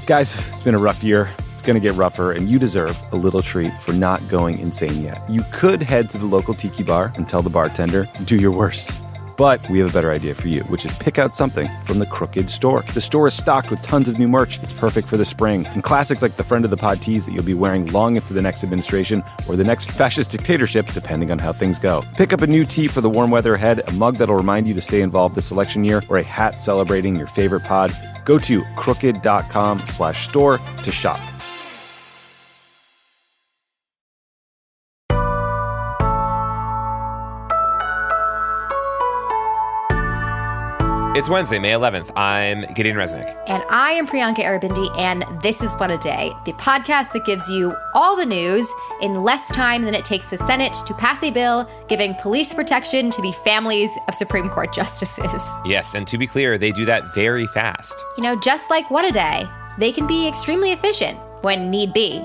Guys, it's been a rough year. It's going to get rougher, and you deserve a little treat for not going insane yet. You could head to the local tiki bar and tell the bartender, do your worst. But we have a better idea for you, which is pick out something from the Crooked store. The store is stocked with tons of new merch. It's perfect for the spring. And classics like the Friend of the Pod tees that you'll be wearing long into the next administration or the next fascist dictatorship, depending on how things go. Pick up a new tee for the warm weather ahead, a mug that'll remind you to stay involved this election year, or a hat celebrating your favorite pod. Go to crooked.com/store to shop. It's Wednesday, May 11th. I'm Gideon Resnick. And I am Priyanka Aribindi, and this is What a Day, the podcast that gives you all the news in less time than it takes the Senate to pass a bill giving police protection to the families of Supreme Court justices. Yes, and to be clear, they do that very fast. You know, just like What a Day, they can be extremely efficient when need be.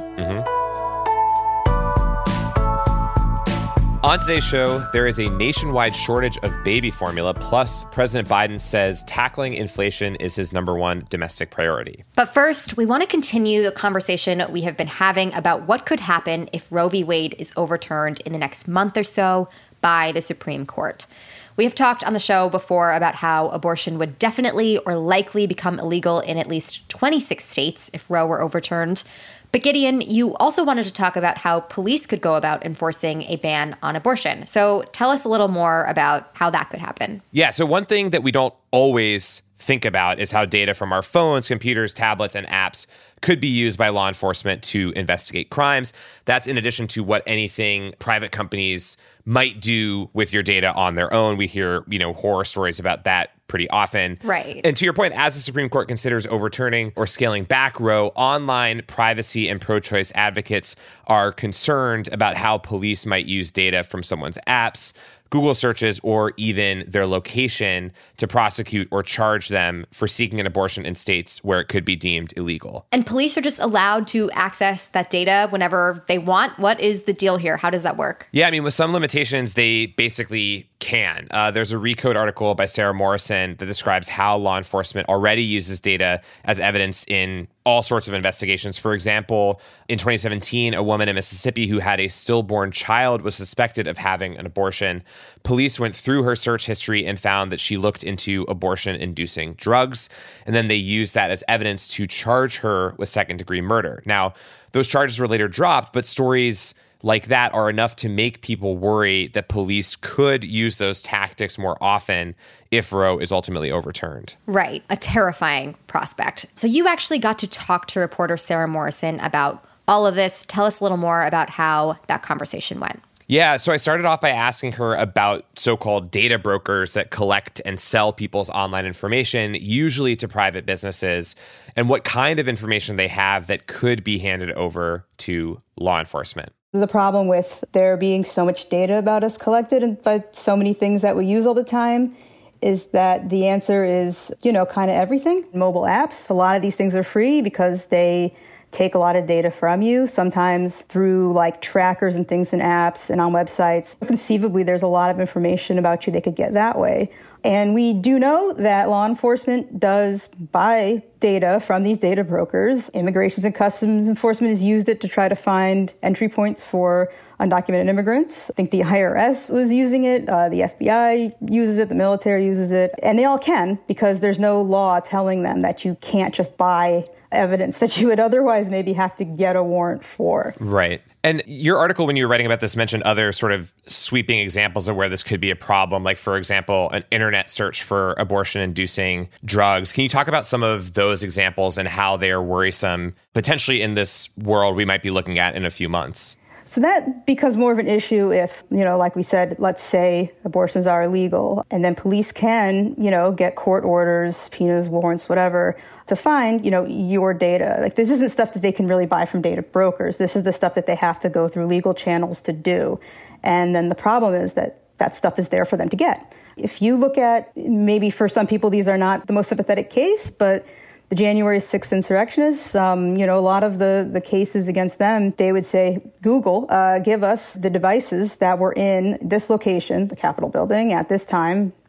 On today's show, there is a nationwide shortage of baby formula, plus President Biden says tackling inflation is his number one domestic priority. But first, we want to continue the conversation we have been having about what could happen if Roe v. Wade is overturned in the next month or so by the Supreme Court. We have talked on the show before about how abortion would definitely or likely become illegal in at least 26 states if Roe were overturned. But Gideon, you also wanted to talk about how police could go about enforcing a ban on abortion. So tell us a little more about how that could happen. Yeah, so one thing that we don't always think about is how data from our phones, computers, tablets, and apps could be used by law enforcement to investigate crimes. That's in addition to what anything private companies might do with your data on their own. We hear, horror stories about that pretty often. Right. And to your point, as the Supreme Court considers overturning or scaling back Roe, online privacy and pro-choice advocates are concerned about how police might use data from someone's apps, Google searches, or even their location to prosecute or charge them for seeking an abortion in states where it could be deemed illegal. And police are just allowed to access that data whenever they want. What is the deal here? How does that work? Yeah, with some limitations, they basically can. There's a Recode article by Sarah Morrison that describes how law enforcement already uses data as evidence in all sorts of investigations. For example, in 2017, a woman in Mississippi who had a stillborn child was suspected of having an abortion. Police went through her search history and found that she looked into abortion-inducing drugs, and then they used that as evidence to charge her with second-degree murder. Now, those charges were later dropped, but stories like that are enough to make people worry that police could use those tactics more often if Roe is ultimately overturned. Right. A terrifying prospect. So you actually got to talk to reporter Sarah Morrison about all of this. Tell us a little more about how that conversation went. Yeah, so I started off by asking her about so-called data brokers that collect and sell people's online information, usually to private businesses, and what kind of information they have that could be handed over to law enforcement. The problem with there being so much data about us collected and by so many things that we use all the time is that the answer is, kind of everything. Mobile apps, a lot of these things are free because they take a lot of data from you, sometimes through trackers and things in apps and on websites. Conceivably, there's a lot of information about you they could get that way. And we do know that law enforcement does buy data from these data brokers. Immigration and Customs Enforcement has used it to try to find entry points for undocumented immigrants. I think the IRS was using it, the FBI uses it, the military uses it, and they all can because there's no law telling them that you can't just buy evidence that you would otherwise maybe have to get a warrant for. Right. And your article, when you were writing about this, mentioned other sort of sweeping examples of where this could be a problem, like, for example, an internet search for abortion-inducing drugs. Can you talk about some of those examples and how they are worrisome, potentially in this world we might be looking at in a few months? So that becomes more of an issue if, like we said, let's say abortions are illegal and then police can, get court orders, subpoenas, warrants, whatever, to find, your data. Like, this isn't stuff that they can really buy from data brokers. This is the stuff that they have to go through legal channels to do. And then the problem is that that stuff is there for them to get. If you look at, maybe for some people, these are not the most sympathetic case, but the January 6th insurrectionists, a lot of the cases against them, they would say, Google, give us the devices that were in this location, the Capitol building, at this time,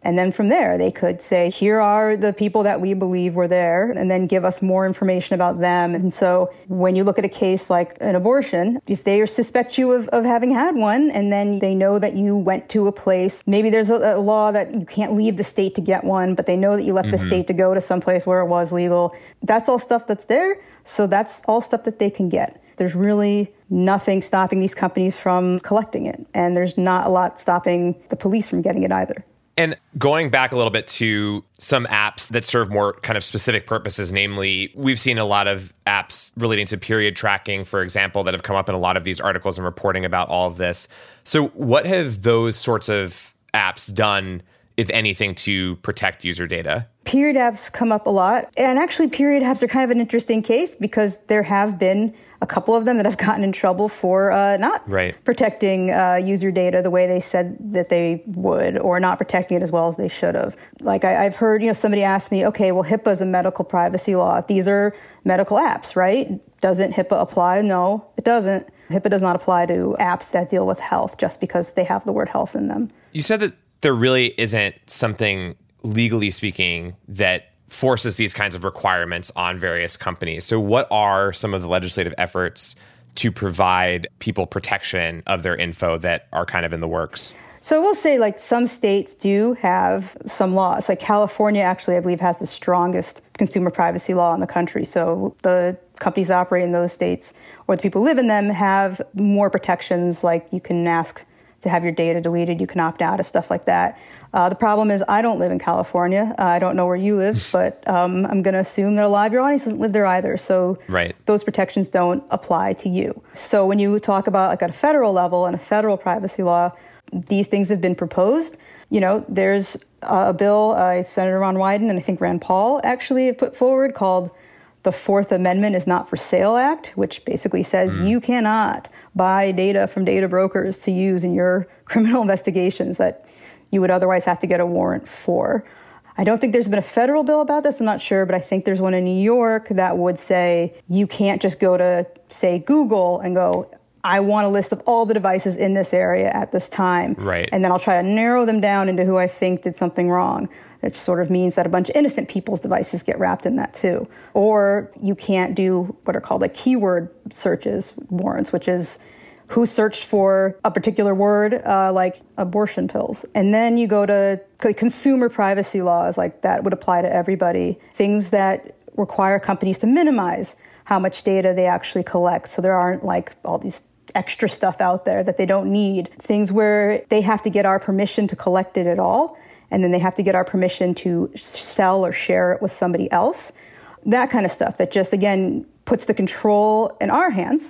And then from there, they could say, here are the people that we believe were there, and then give us more information about them. And so when you look at a case like an abortion, if they suspect you of having had one, and then they know that you went to a place, maybe there's a law that you can't leave the state to get one, but they know that you left the state to go to someplace where it was legal. That's all stuff that's there. So that's all stuff that they can get. There's really nothing stopping these companies from collecting it. And there's not a lot stopping the police from getting it either. And going back a little bit to some apps that serve more kind of specific purposes, namely, we've seen a lot of apps relating to period tracking, for example, that have come up in a lot of these articles and reporting about all of this. So what have those sorts of apps done, if anything, to protect user data? Period apps come up a lot. And actually, period apps are kind of an interesting case because there have been a couple of them that have gotten in trouble for not protecting user data the way they said that they would, or not protecting it as well as they should have. Like I've heard, somebody ask me, okay, well, HIPAA is a medical privacy law. These are medical apps, right? Doesn't HIPAA apply? No, it doesn't. HIPAA does not apply to apps that deal with health just because they have the word health in them. You said that there really isn't something, legally speaking, that forces these kinds of requirements on various companies. So what are some of the legislative efforts to provide people protection of their info that are kind of in the works? So we'll say like some states do have some laws. Like California actually, I believe, has the strongest consumer privacy law in the country. So the companies that operate in those states or the people who live in them have more protections, like you can ask to have your data deleted, you can opt out of stuff like that. The problem is I don't live in California. I don't know where you live, but I'm going to assume that a lot of your audience doesn't live there either. So those protections don't apply to you. So when you talk about like at a federal level and a federal privacy law, these things have been proposed. There's a bill Senator Ron Wyden and I think Rand Paul actually have put forward called the Fourth Amendment is Not for Sale Act, which basically says you cannot buy data from data brokers to use in your criminal investigations that you would otherwise have to get a warrant for. I don't think there's been a federal bill about this, I'm not sure, but I think there's one in New York that would say you can't just go to, say, Google and go, I want a list of all the devices in this area at this time. Right. And then I'll try to narrow them down into who I think did something wrong. It sort of means that a bunch of innocent people's devices get wrapped in that too. Or you can't do what are called like keyword searches warrants, which is who searched for a particular word, like abortion pills. And then you go to consumer privacy laws, like that would apply to everybody. Things that require companies to minimize how much data they actually collect. So there aren't like all these extra stuff out there that they don't need. Things where they have to get our permission to collect it at all, and then they have to get our permission to sell or share it with somebody else. That kind of stuff that just, again, puts the control in our hands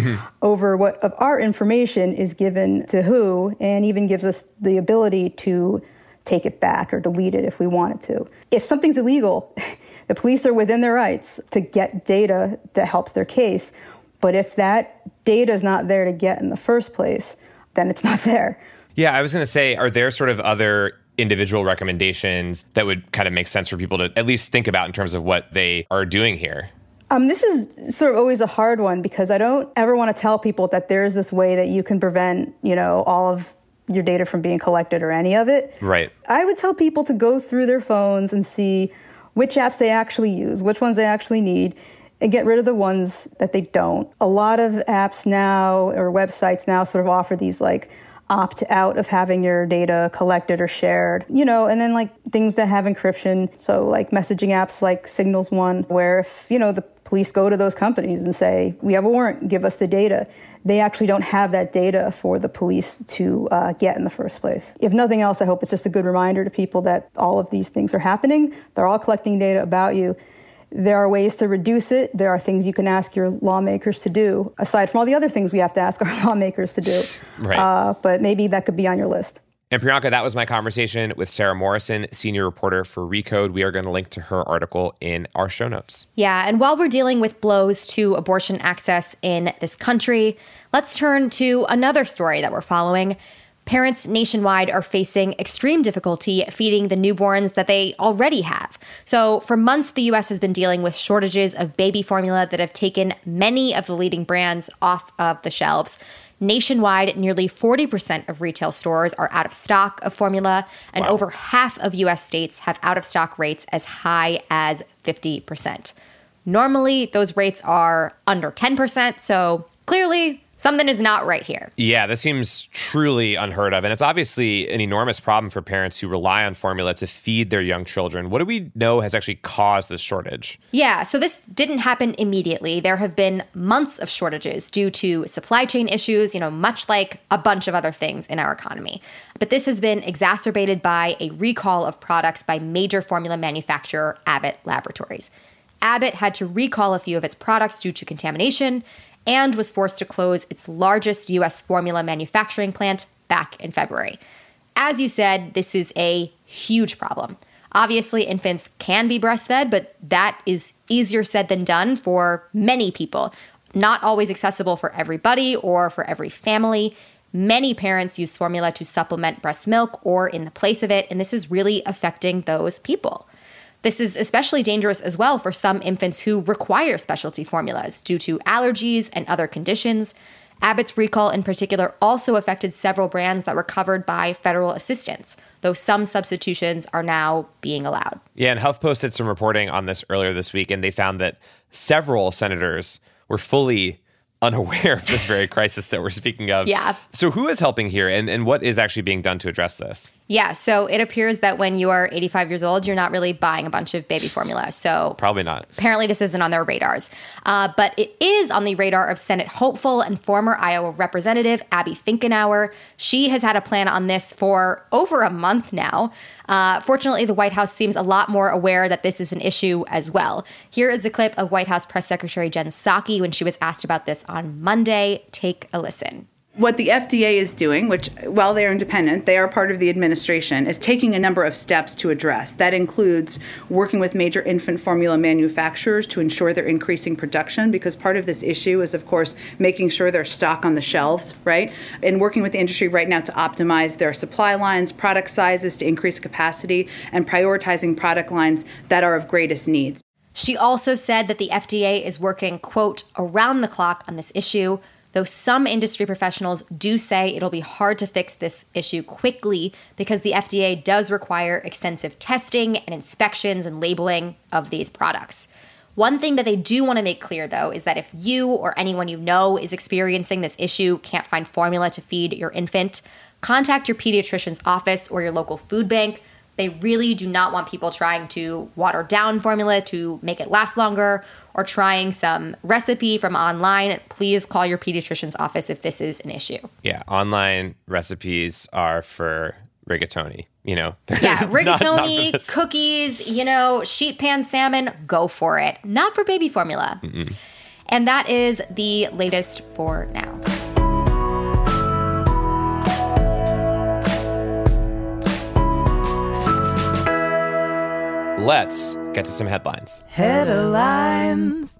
over what of our information is given to who, and even gives us the ability to take it back or delete it if we wanted to. If something's illegal, the police are within their rights to get data that helps their case. But if that data is not there to get in the first place, then it's not there. Yeah, I was going to say, are there sort of other individual recommendations that would kind of make sense for people to at least think about in terms of what they are doing here? This is sort of always a hard one because I don't ever want to tell people that there's this way that you can prevent, all of your data from being collected or any of it. Right. I would tell people to go through their phones and see which apps they actually use, which ones they actually need, and get rid of the ones that they don't. A lot of apps now or websites now sort of offer these like opt out of having your data collected or shared, and then like things that have encryption. So like messaging apps like Signal's one, where if, the police go to those companies and say, we have a warrant, give us the data, they actually don't have that data for the police to get in the first place. If nothing else, I hope it's just a good reminder to people that all of these things are happening. They're all collecting data about you. There are ways to reduce it. There are things you can ask your lawmakers to do, aside from all the other things we have to ask our lawmakers to do. Right. But maybe that could be on your list. And Priyanka, that was my conversation with Sarah Morrison, senior reporter for Recode. We are going to link to her article in our show notes. Yeah, and while we're dealing with blows to abortion access in this country, let's turn to another story that we're following. Parents nationwide are facing extreme difficulty feeding the newborns that they already have. So for months, the U.S. has been dealing with shortages of baby formula that have taken many of the leading brands off of the shelves. Nationwide, nearly 40% of retail stores are out of stock of formula, and over half of U.S. states have out-of-stock rates as high as 50%. Normally, those rates are under 10%, so clearly something is not right here. Yeah, this seems truly unheard of. And it's obviously an enormous problem for parents who rely on formula to feed their young children. What do we know has actually caused this shortage? Yeah, so this didn't happen immediately. There have been months of shortages due to supply chain issues, much like a bunch of other things in our economy. But this has been exacerbated by a recall of products by major formula manufacturer Abbott Laboratories. Abbott had to recall a few of its products due to contamination and was forced to close its largest U.S. formula manufacturing plant back in February. As you said, this is a huge problem. Obviously, infants can be breastfed, but that is easier said than done for many people. Not always accessible for everybody or for every family. Many parents use formula to supplement breast milk or in the place of it, and this is really affecting those people. This is especially dangerous as well for some infants who require specialty formulas due to allergies and other conditions. Abbott's recall in particular also affected several brands that were covered by federal assistance, though some substitutions are now being allowed. Yeah, and HuffPost did some reporting on this earlier this week, and they found that several senators were fully unaware of this very crisis that we're speaking of. Yeah. So who is helping here, and what is actually being done to address this? Yeah, so it appears that when you are 85 years old, you're not really buying a bunch of baby formula. So probably not. Apparently this isn't on their radars. But it is on the radar of Senate hopeful and former Iowa Representative Abby Finkenauer. She has had a plan on this for over a month now. Fortunately, the White House seems a lot more aware that this is an issue as well. Here is a clip of White House Press Secretary Jen Psaki when she was asked about this on Monday. Take a listen. What the FDA is doing, which while they're independent, they are part of the administration, is taking a number of steps to address. That includes working with major infant formula manufacturers to ensure they're increasing production, because part of this issue is, of course, making sure there's stock on the shelves, right? And working with the industry right now to optimize their supply lines, product sizes to increase capacity, and prioritizing product lines that are of greatest needs. She also said that the FDA is working, quote, around the clock on this issue, though some industry professionals do say it'll be hard to fix this issue quickly because the FDA does require extensive testing and inspections and labeling of these products. One thing that they do want to make clear, though, is that if you or anyone you know is experiencing this issue, can't find formula to feed your infant, contact your pediatrician's office or your local food bank. They really do not want people trying to water down formula to make it last longer or trying some recipe from online. Please call your pediatrician's office if this is an issue. Yeah, online recipes are for rigatoni, Yeah, rigatoni, not cookies, sheet pan salmon, go for it. Not for baby formula. Mm-mm. And that is the latest for now. Let's get to some headlines. Headlines.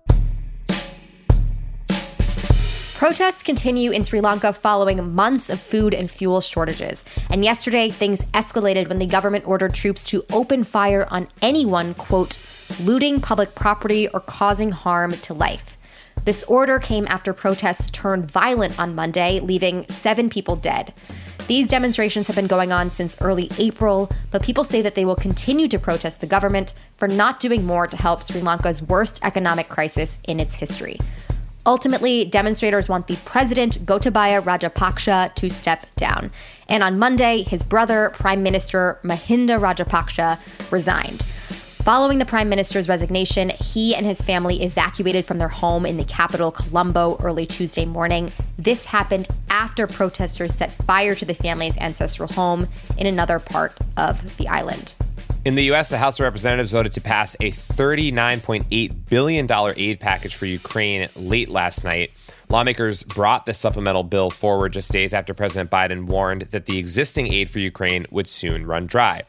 Protests continue in Sri Lanka following months of food and fuel shortages. And yesterday, things escalated when the government ordered troops to open fire on anyone, quote, looting public property or causing harm to life. This order came after protests turned violent on Monday, leaving 7 people dead. These demonstrations have been going on since early April, but people say that they will continue to protest the government for not doing more to help Sri Lanka's worst economic crisis in its history. Ultimately, demonstrators want the president, Gotabaya Rajapaksa, to step down. And on Monday, his brother, Prime Minister Mahinda Rajapaksa, resigned. Following the prime minister's resignation, he and his family evacuated from their home in the capital, Colombo, early Tuesday morning. This happened after protesters set fire to the family's ancestral home in another part of the island. In the U.S., the House of Representatives voted to pass a $39.8 billion aid package for Ukraine late last night. Lawmakers brought the supplemental bill forward just days after President Biden warned that the existing aid for Ukraine would soon run dry.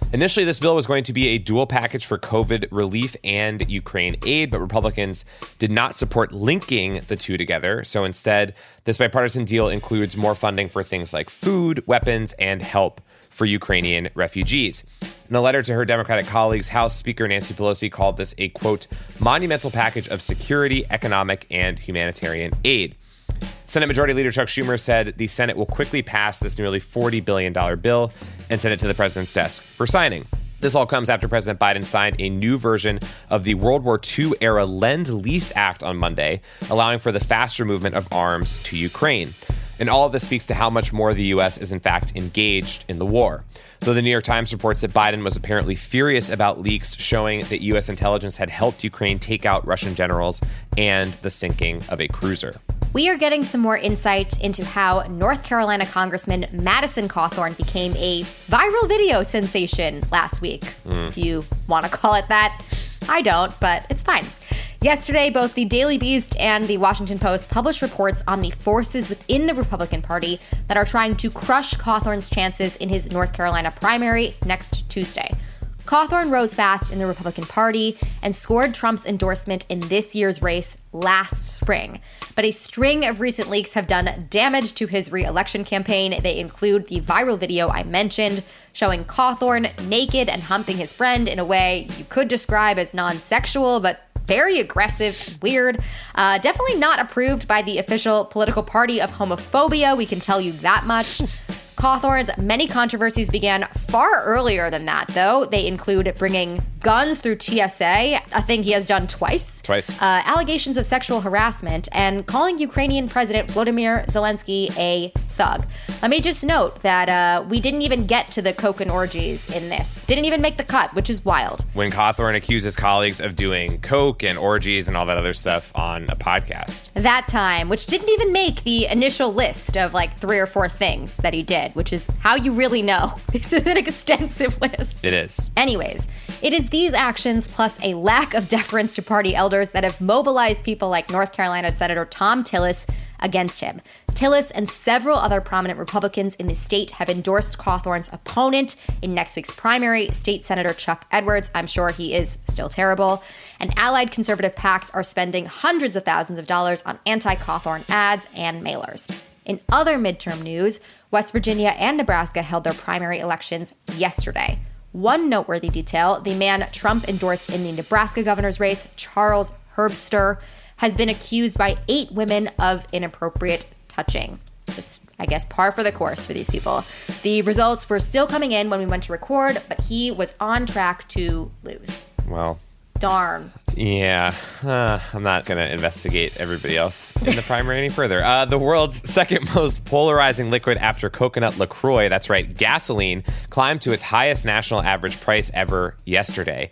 Initially, this bill was going to be a dual package for COVID relief and Ukraine aid, but Republicans did not support linking the two together. So instead, this bipartisan deal includes more funding for things like food, weapons, and help for Ukrainian refugees. In a letter to her Democratic colleagues, House Speaker Nancy Pelosi called this a, quote, monumental package of security, economic, and humanitarian aid. Senate Majority Leader Chuck Schumer said the Senate will quickly pass this nearly $40 billion bill and send it to the president's desk for signing. This all comes after President Biden signed a new version of the World War II-era Lend-Lease Act on Monday, allowing for the faster movement of arms to Ukraine. And all of this speaks to how much more the U.S. is in fact engaged in the war. Though the New York Times reports that Biden was apparently furious about leaks showing that U.S. intelligence had helped Ukraine take out Russian generals and the sinking of a cruiser. We are getting some more insight into how North Carolina Congressman Madison Cawthorn became a viral video sensation last week. If you want to call it that. I don't, but it's fine. Yesterday, both the Daily Beast and the Washington Post published reports on the forces within the Republican Party that are trying to crush Cawthorn's chances in his North Carolina primary next Tuesday. Cawthorn rose fast in the Republican Party and scored Trump's endorsement in this year's race last spring. But a string of recent leaks have done damage to his re-election campaign. They include the viral video I mentioned, showing Cawthorn naked and humping his friend in a way you could describe as non-sexual, but very aggressive and weird. Definitely not approved by the official political party of homophobia, we can tell you that much. Cawthorn's many controversies began far earlier than that, though. They include bringing guns through TSA, a thing he has done twice. Allegations of sexual harassment, and calling Ukrainian President Volodymyr Zelensky a thug. Let me just note that we didn't even get to the coke and orgies in this. Didn't even make the cut, which is wild. When Cawthorn accuses colleagues of doing coke and orgies and all that other stuff on a podcast. That time, which didn't even make the initial list of like 3 or 4 things that he did, which is how you really know. This is an extensive list. It is. Anyways, it is these actions plus a lack of deference to party elders that have mobilized people like North Carolina Senator Thom Tillis against him. Tillis and several other prominent Republicans in the state have endorsed Cawthorn's opponent in next week's primary, State Senator Chuck Edwards. I'm sure he is still terrible. And allied conservative PACs are spending hundreds of thousands of dollars on anti-Cawthorn ads and mailers. In other midterm news, West Virginia and Nebraska held their primary elections yesterday. One noteworthy detail, the man Trump endorsed in the Nebraska governor's race, Charles Herbster, has been accused by 8 women of inappropriate touching. Just, I guess, par for the course for these people. The results were still coming in when we went to record, but he was on track to lose. Well. Darn. Yeah, I'm not going to investigate everybody else in the primary any further. The world's second most polarizing liquid after coconut LaCroix, that's right, gasoline, climbed to its highest national average price ever yesterday.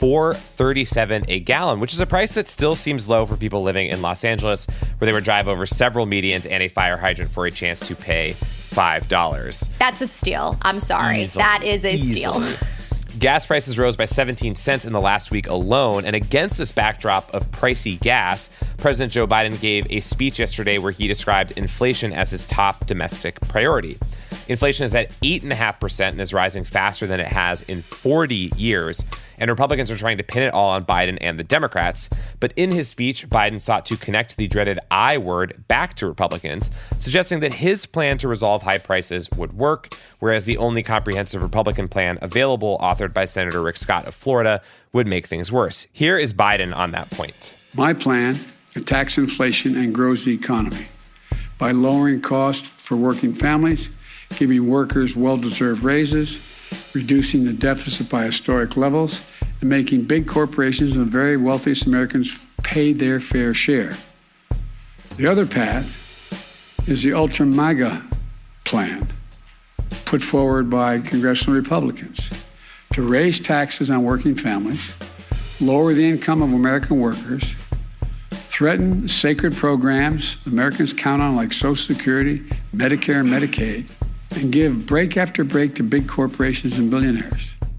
$4.37 a gallon, which is a price that still seems low for people living in Los Angeles, where they would drive over several medians and a fire hydrant for a chance to pay $5. That's a steal. I'm sorry. Easily. That is a steal. Gas prices rose by 17 cents in the last week alone, and against this backdrop of pricey gas, President Joe Biden gave a speech yesterday where he described inflation as his top domestic priority. Inflation is at 8.5% and is rising faster than it has in 40 years. And Republicans are trying to pin it all on Biden and the Democrats. But in his speech, Biden sought to connect the dreaded I word back to Republicans, suggesting that his plan to resolve high prices would work, whereas the only comprehensive Republican plan available, authored by Senator Rick Scott of Florida, would make things worse. Here is Biden on that point. My plan attacks inflation and grows the economy by lowering costs for working families, giving workers well-deserved raises, reducing the deficit by historic levels, and making big corporations and the very wealthiest Americans pay their fair share. The other path is the Ultra MAGA plan, put forward by congressional Republicans, to raise taxes on working families, lower the income of American workers, threaten sacred programs Americans count on like Social Security, Medicare, and Medicaid, and give break after break to big corporations and billionaires.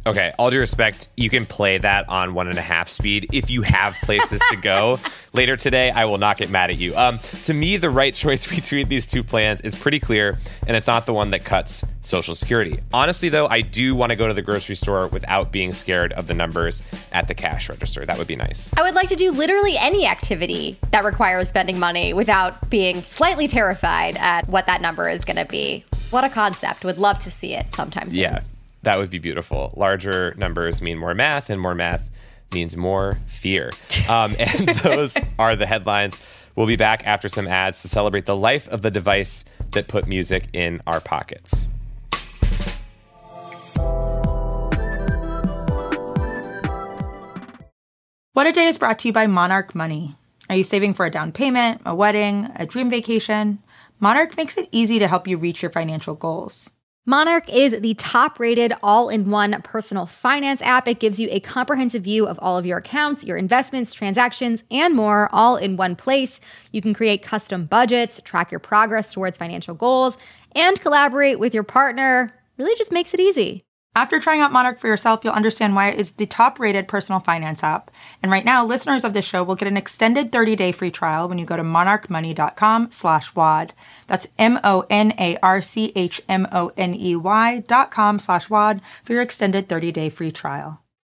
Okay, all due respect, you can play that on 1.5 speed if you have places to go later today. I will not get mad at you. To me, the right choice between these two plans is pretty clear, and it's not the one that cuts Social Security. Honestly, though, I do want to go to the grocery store without being scared of the numbers at the cash register. That would be nice. I would like to do literally any activity that requires spending money without being slightly terrified at what that number is going to be. What a concept. Would love to see it sometime soon. Yeah. That would be beautiful. Larger numbers mean more math, and more math means more fear. And those are the headlines. We'll be back after some ads to celebrate the life of the device that put music in our pockets. What a Day is brought to you by Monarch Money. Are you saving for a down payment, a wedding, a dream vacation? Monarch makes it easy to help you reach your financial goals. Monarch is the top-rated all-in-one personal finance app. It gives you a comprehensive view of all of your accounts, your investments, transactions, and more, all in one place. You can create custom budgets, track your progress towards financial goals, and collaborate with your partner. Really just makes it easy. After trying out Monarch for yourself, you'll understand why it's the top-rated personal finance app. And right now, listeners of this show will get an extended 30-day free trial when you go to monarchmoney.com/WAD. That's monarchmoney.com/WAD for your extended 30-day free trial.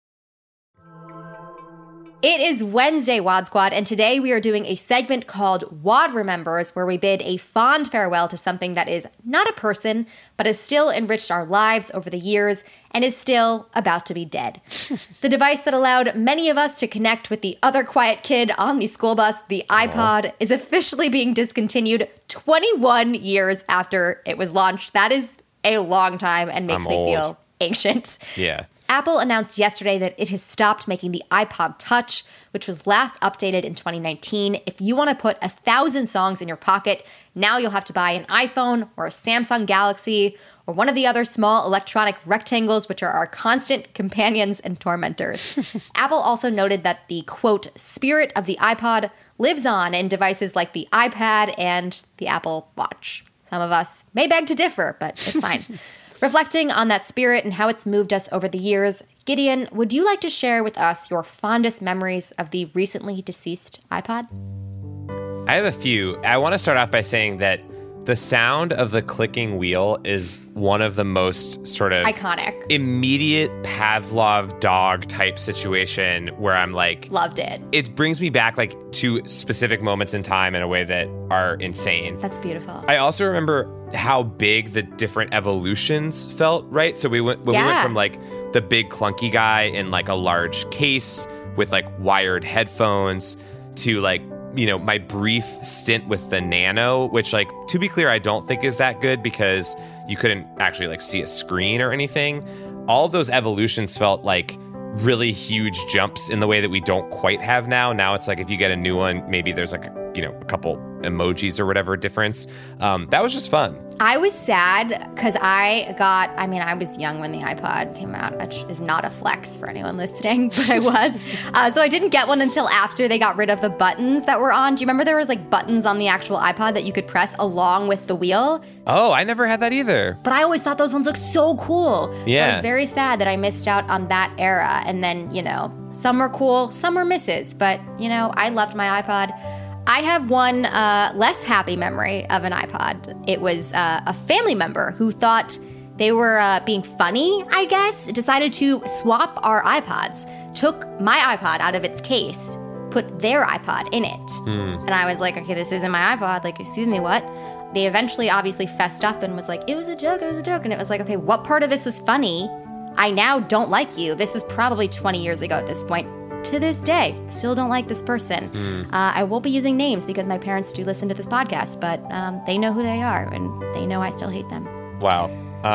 It is Wednesday, WAD Squad, and today we are doing a segment called WAD Remembers, where we bid a fond farewell to something that is not a person, but has still enriched our lives over the years and is still about to be dead. The device that allowed many of us to connect with the other quiet kid on the school bus, the iPod, is officially being discontinued 21 years after it was launched. That is a long time and makes me feel ancient. Yeah. Apple announced yesterday that it has stopped making the iPod Touch, which was last updated in 2019. If you want to put 1,000 songs in your pocket, now you'll have to buy an iPhone or a Samsung Galaxy or one of the other small electronic rectangles, which are our constant companions and tormentors. Apple also noted that the, quote, spirit of the iPod lives on in devices like the iPad and the Apple Watch. Some of us may beg to differ, but it's fine. Reflecting on that spirit and how it's moved us over the years, Gideon, would you like to share with us your fondest memories of the recently deceased iPod? I have a few. I want to start off by saying that the sound of the clicking wheel is one of the most sort of iconic, immediate Pavlov dog type situation where I'm like, loved it. It brings me back like to specific moments in time in a way that are insane. That's beautiful. I also remember how big the different evolutions felt, right? So we went from like the big clunky guy in like a large case with like wired headphones to like, you know, my brief stint with the Nano, which, like, to be clear, I don't think is that good because you couldn't actually like see a screen or anything. All of those evolutions felt like really huge jumps in the way that we don't quite have now. Now it's like if you get a new one, maybe there's like a couple emojis or whatever difference. That was just fun. I was sad because I was young when the iPod came out, which is not a flex for anyone listening, but I was. So I didn't get one until after they got rid of the buttons that were on. Do you remember there were like buttons on the actual iPod that you could press along with the wheel? Oh, I never had that either. But I always thought those ones looked so cool. Yeah. So I was very sad that I missed out on that era. And then, some were cool, some were misses. But, I loved my iPod. I have one less happy memory of an iPod. It was a family member who thought they were being funny, I guess, decided to swap our iPods, took my iPod out of its case, put their iPod in it. And I was like, okay, this isn't my iPod. Like, excuse me, what? They eventually obviously fessed up and was like, it was a joke. And it was like, okay, what part of this was funny? I now don't like you. This is probably 20 years ago at this point. To this day, still don't like this person. I won't be using names because my parents do listen to this podcast, but they know who they are, and they know I still hate them. Wow.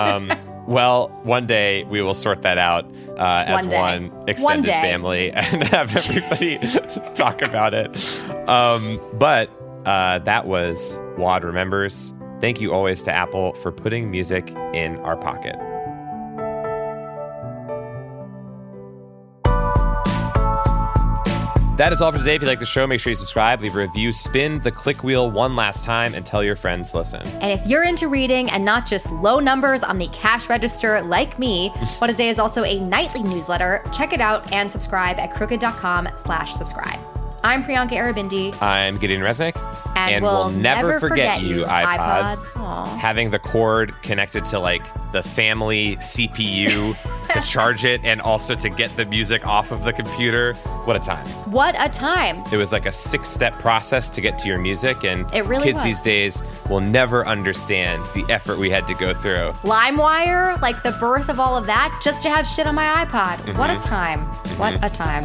Well, one day we will sort that out as one extended family and have everybody talk about it. But that was WAD Remembers. Thank you always to Apple for putting music in our pocket. That is all for today. If you like the show, make sure you subscribe, leave a review, spin the click wheel one last time, and tell your friends listen. And if you're into reading and not just low numbers on the cash register like me, What a Day is also a nightly newsletter. Check it out and subscribe at crooked.com/subscribe. I'm Priyanka Aribindi. I'm Gideon Resnick. And we'll never forget you, iPod. Having the cord connected to like the family CPU to charge it and also to get the music off of the computer. What a time. What a time. It was like a 6-step process to get to your music, and it really kids was. These days will never understand the effort we had to go through. LimeWire, like the birth of all of that, just to have shit on my iPod. What a time. What a time.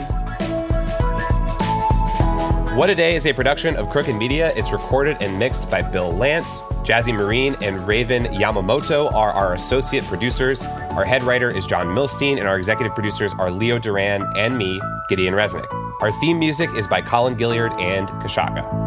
What a Day is a production of Crooked Media. It's recorded and mixed by Bill Lance. Jazzy Marine and Raven Yamamoto are our associate producers. Our head writer is John Milstein, and our executive producers are Leo Duran and me, Gideon Resnick. Our theme music is by Colin Gilliard and Kashaka.